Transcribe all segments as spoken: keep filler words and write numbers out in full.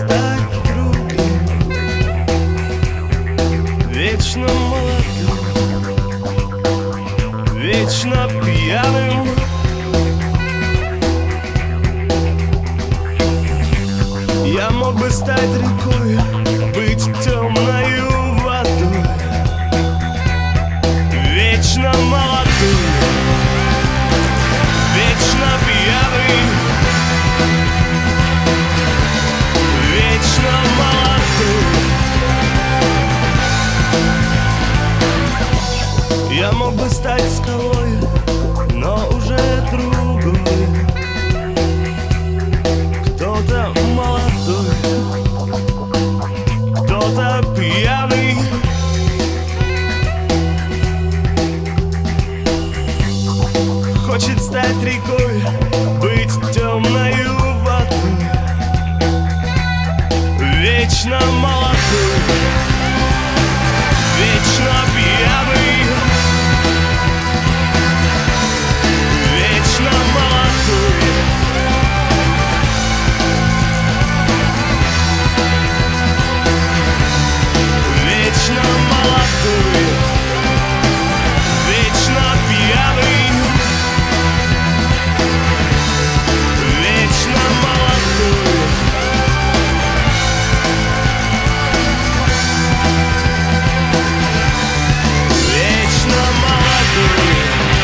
стать другим, вечно молодым, вечно пьяным. Я мог бы стать рекой, быть темною водой, вечно молодым, вечно пьяный, вечно молодым. Я мог бы стать скалой, но уже другой. Кто-то молодой, кто-то пьяный. Хочет стать рекой, быть темною водой, вечно молодой, вечно пьяный, вечно молодой. Вечно молодой, вечно пьяный, вечно молодой. Вечно молодой.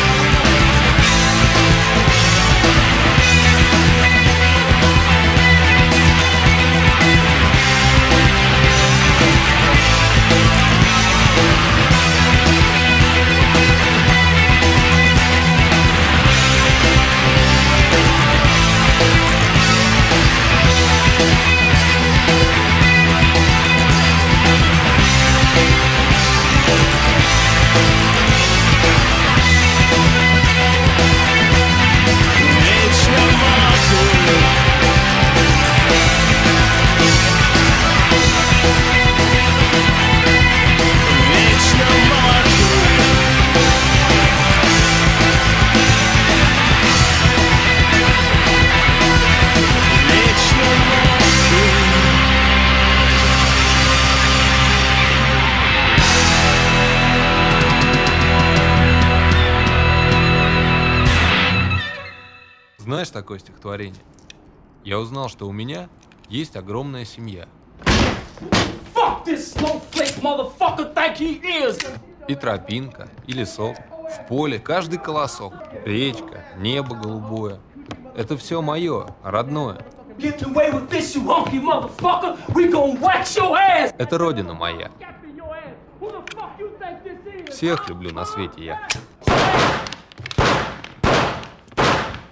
Знаешь такое стихотворение? Я узнал, что у меня есть огромная семья. Fuck this snowflake motherfucker think he is. И тропинка, и лесок, в поле каждый колосок, речка, небо голубое. Это все мое, родное. Get away with this, you honky motherfucker. We gon' wax your ass. Это родина моя. Who the fuck you think this is? Всех люблю на свете я.